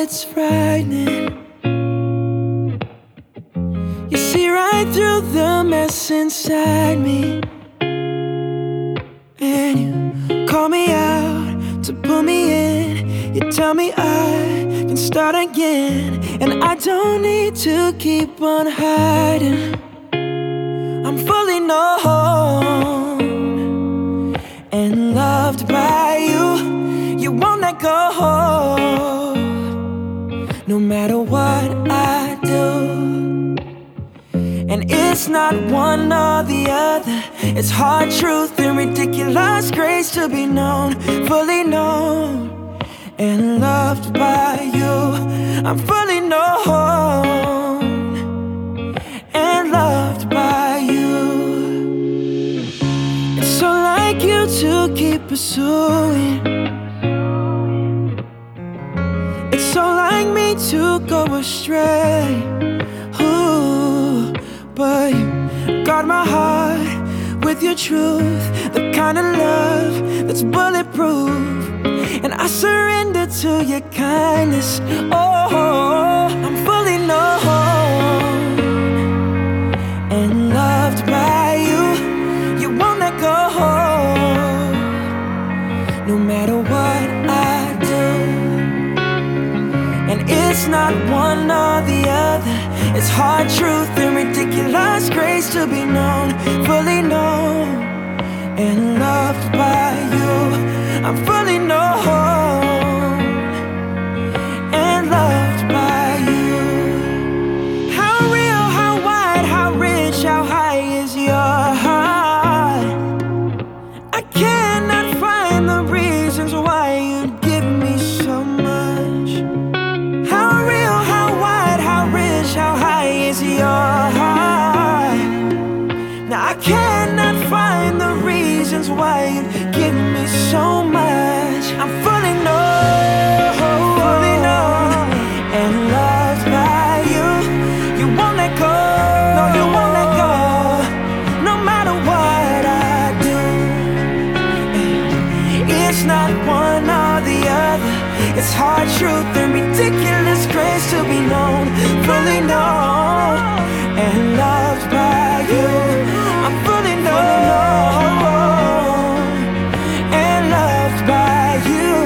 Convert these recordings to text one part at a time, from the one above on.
it's frightening. You see right through the mess inside me, and you call me out to pull me in. You tell me I can start again, and I don't need to keep on hiding. I'm fully known and loved by you. You won't let go, no matter what I do. And it's not one or the other. It's hard truth and ridiculous grace to be known, fully known and loved by you. I'm fully known and loved by you. It's so like you to keep pursuing. It's so like me to go astray. Ooh, but you guard my heart with your truth, the kind of love that's bulletproof. And I surrender to your kindness. Oh, I'm fully known and loved by you. You won't let go, no matter what I do. And it's not one or the other. It's hard truth and ridiculous grace to be known, fully known and loved by you. I'm fully known and loved by you. How real, how wide, how rich, how high is your heart? I cannot find the reasons why you'd give me so much. How real, how wide, how rich, how high is your heart? Now I cannot find the reasons why you'd give me so much. I'm fully known and loved by you. You won't let go, no, you won't let go, no matter what I do. It's not one or the other. It's hard truth and ridiculous grace to be known, fully known and loved by you. I'm fully known and loved by you.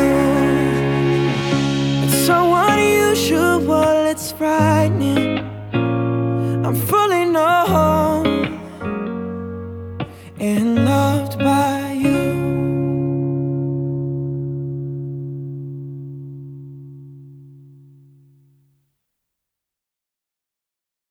It's so unusual, it's frightening. I'm fully known and